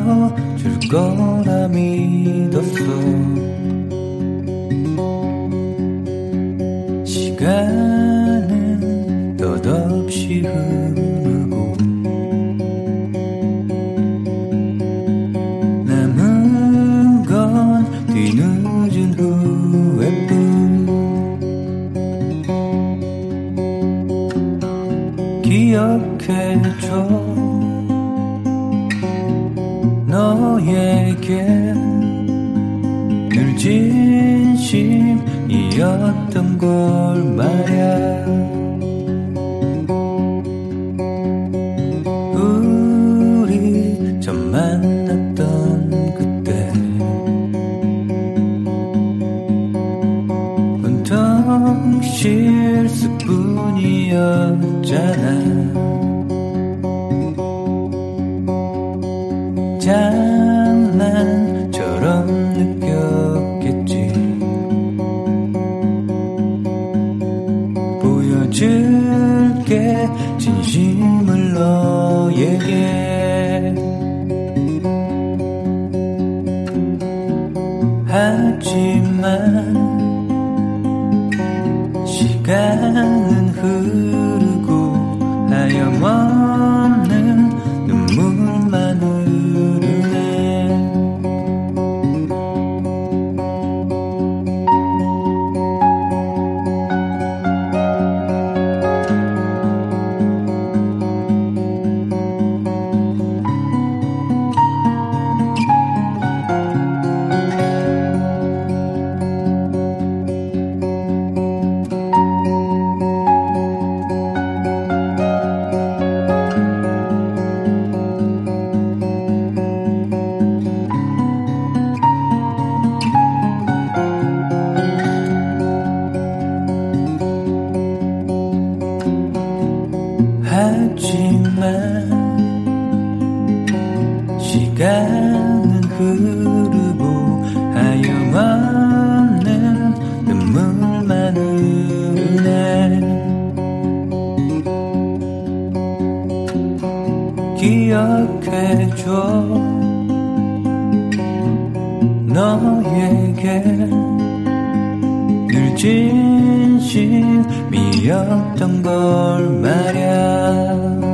지켜줄 거라 믿었어. 시간은 덧없이 흐르고 남은 건 뒤늦은 후회뿐. 기억해줘 너에게 늘 진심이었던 걸 말야. 우리 처음 만났던 그때 온통 실수뿐이었잖아. 장난처럼 느꼈겠지. 보여줄게 진심을 너에게. 하지만 시간은 흐르고 하염없는 눈물만 흐르네. 하지만 시간은 흐르고 하염없는 눈물만 흐르네. 기억해줘 너에게 늘 진심이었던 걸 말야.